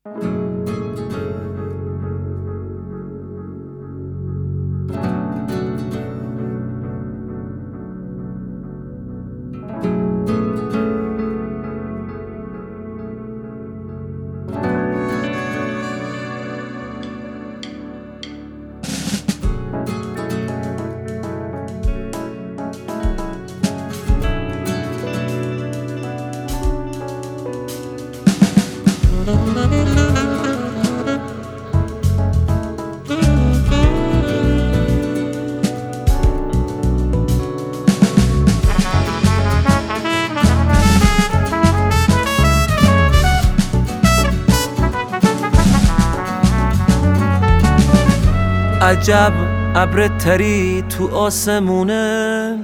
عجب ابر تری تو آسمونه،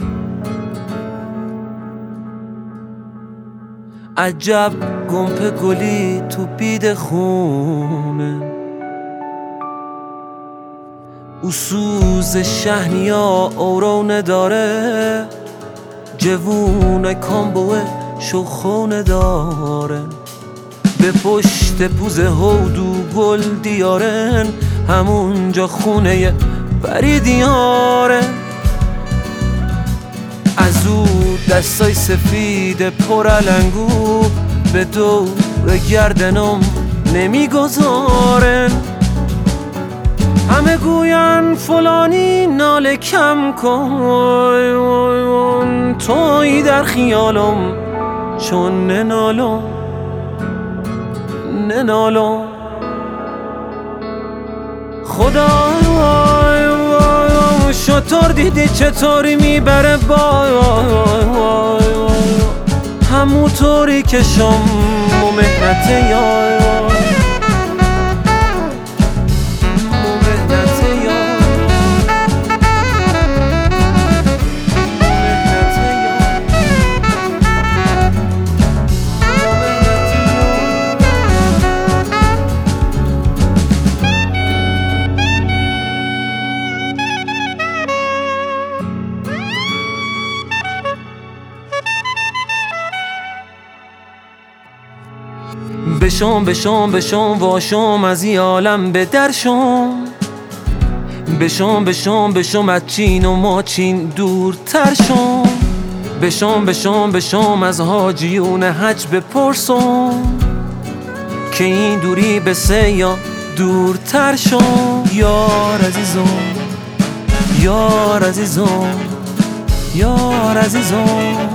عجب گمپ گلی تو بید خونه. او سوز شهنیا اورونه داره، جوونه کامبوه شخونه داره. به پشت پوز هودو گل دیارن، همونجا خونه پری دیاره. از او دستای سفید پر علنگو به دور گردنم نمیگذارن. همه گوین فلانی ناله کم کن، تویی در خیالم چون ننالم خدا شطور دیدی چطوری میبره همونطوری که شم و مهنت بشم واشم از این عالم به درشم. بشم از چین و ماچین دورتر شم. بشم از حاجیون حج بپرسم که این دوری به سه یا دورتر شم. یار عزیزم